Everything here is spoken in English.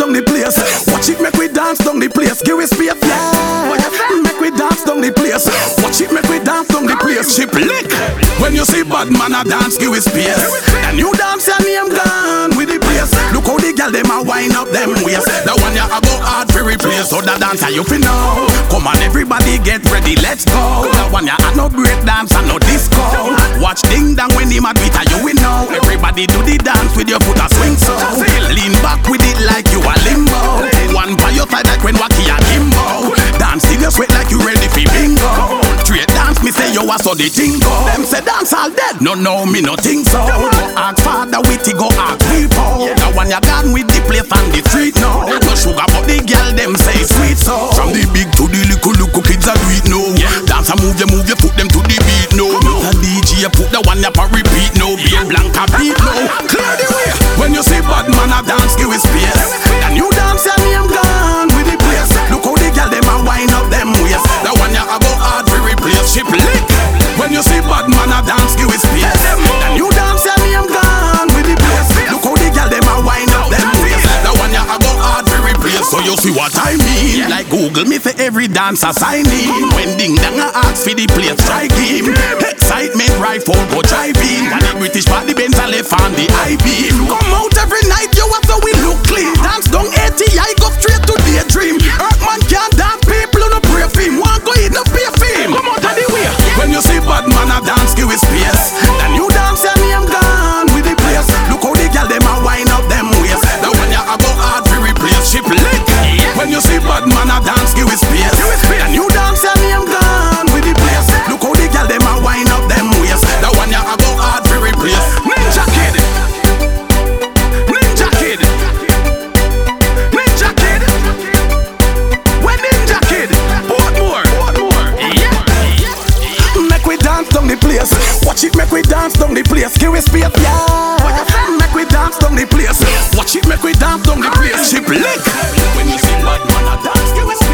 down the place. Watch it, make we dance down the place. Give it space, yeah. Make we dance down the place. Watch it, make we dance down the place. Ship lick. When you see bad man a dance, give it space. And you dance your name gone with the place. Look how the girl them a wind up them waist. The one you a go hard to replace. So the dancer you feel know. Come on everybody get ready, let's go. The one you a no break dance and no disco. Watch ding dong when him a beat you will know. Everybody do the dance with your foot a swing so. Lean back with it like you a limbo. One by your side like when Wacky a Kimbo. Dance till you sweat like you ready for bingo. Straight dance me say you a so the tingo. Them say dance all dead, no me no think so. Go ask father witty, go ask people. The one you gone with the place on the street now. No sugar but the girl them say sweet so. From the big to the little kids a do it now. Dance and move you put them to the beat now. The DJ put the one up a repeat now. Beer Blanca beat now. Clear the way. When you see bad man a dance, give it space. And you dance your name gone with the place. Look how the girl them a wind up them waist. The one you a go hard to replace. Ship lick. When you see bad man a dance, give it space. And you dance your name gone with the place. Look how the girl them a wind up them waist. The one you a go hard to replace. So you see what I mean? Like Google me for every dancer sign in. When ding dong a ask for the place, strike him. Excitement rifle go drive in. When the British party Benz a left on the high beam. Come out every night you have to we look clean. Dance down 80 I go straight to daydream. Earthman can't dance people on no pray for him. Want go eat no pay for him. Come out of the way. When you see bad man a dance give it space. Then you dance your name gone with the place. Look how the girl them a wind up them waist. The one you a go hard to replace. Ship lick. When you see bad man a dance give it space. Then you dance your name gone with the place. Look how the girl them a wind up them waist. The one you a go hard to replace. Ninja Kid. Ninja Kid. Ninja Kid. When Ninja Kid. Portmore. Yeah. Make we dance down the place. Watch it, make we dance down the place. Give it space, yeah. Make we dance down the place. Watch it, make we dance down the place. Ship lick. When you see bad man a dance, give it space.